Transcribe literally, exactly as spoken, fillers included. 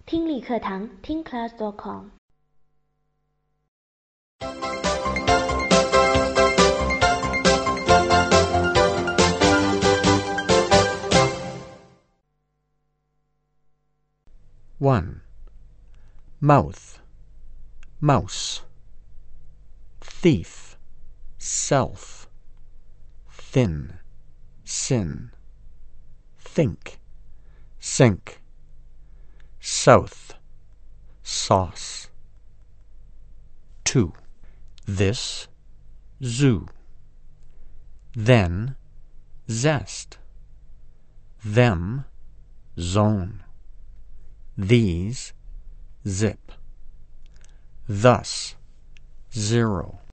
听力课堂听 class dot com。 one. Mouth, mouse. Thief, self. Thin, sin. Think, sink. South, sauce. two. This, zoo. Then, zest. Them, zone. These, zip. Thus, zero.